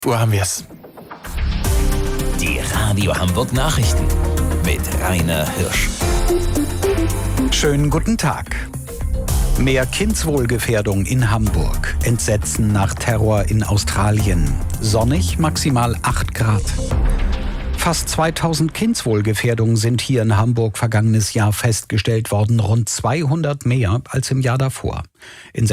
Wo haben wir es? Die Radio Hamburg Nachrichten mit Rainer Hirsch. Schönen guten Tag. Mehr Kindswohlgefährdung in Hamburg. Entsetzen nach Terror in Australien. Sonnig, maximal 8 Grad. Fast 2000 Kindswohlgefährdungen sind hier in Hamburg vergangenes Jahr festgestellt worden, rund 200 mehr als im Jahr davor. In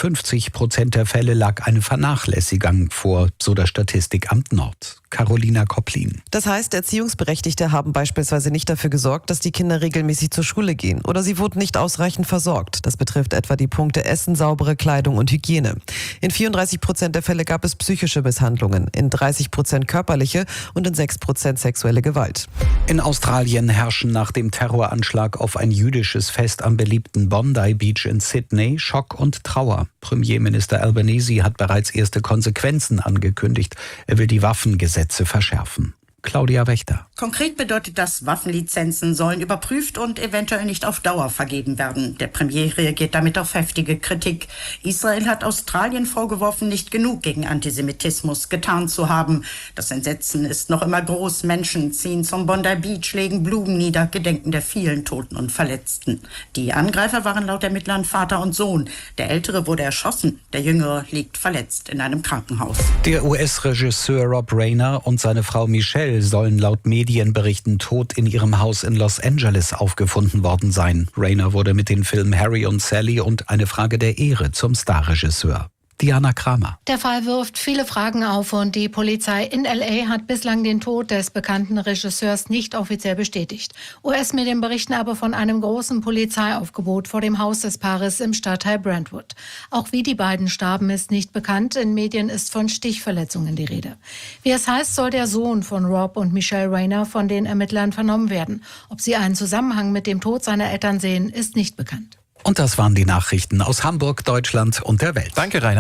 56% der Fälle lag eine Vernachlässigung vor, so das Statistikamt Nord. Carolina Kopplin. Das heißt, Erziehungsberechtigte haben beispielsweise nicht dafür gesorgt, dass die Kinder regelmäßig zur Schule gehen oder sie wurden nicht ausreichend versorgt. Das betrifft etwa die Punkte Essen, saubere Kleidung und Hygiene. In 34% der Fälle gab es psychische Misshandlungen, in 30% körperliche und in 6% sexuelle Gewalt. In Australien herrschen nach dem Terroranschlag auf ein jüdisches Fest am beliebten Bondi Beach in Sydney Schock und Trauer. Premierminister Albanese hat bereits erste Konsequenzen angekündigt. Er will die Waffengesetze verschärfen. Claudia Wächter. Konkret bedeutet das, Waffenlizenzen sollen überprüft und eventuell nicht auf Dauer vergeben werden. Der Premier reagiert damit auf heftige Kritik. Israel hat Australien vorgeworfen, nicht genug gegen Antisemitismus getan zu haben. Das Entsetzen ist noch immer groß. Menschen ziehen zum Bondi Beach, legen Blumen nieder, gedenken der vielen Toten und Verletzten. Die Angreifer waren laut Ermittlern Vater und Sohn. Der Ältere wurde erschossen, der Jüngere liegt verletzt in einem Krankenhaus. Der US-Regisseur Rob Reiner und seine Frau Michelle sollen laut Medienberichten tot in ihrem Haus in Los Angeles aufgefunden worden sein. Reiner wurde mit den Filmen Harry und Sally und Eine Frage der Ehre zum Starregisseur. Diana Kramer. Der Fall wirft viele Fragen auf und die Polizei in L.A. hat bislang den Tod des bekannten Regisseurs nicht offiziell bestätigt. US-Medien berichten aber von einem großen Polizeiaufgebot vor dem Haus des Paares im Stadtteil Brentwood. Auch wie die beiden starben, ist nicht bekannt. In Medien ist von Stichverletzungen die Rede. Wie es heißt, soll der Sohn von Rob und Michelle Reiner von den Ermittlern vernommen werden. Ob sie einen Zusammenhang mit dem Tod seiner Eltern sehen, ist nicht bekannt. Und das waren die Nachrichten aus Hamburg, Deutschland und der Welt. Danke, Rainer.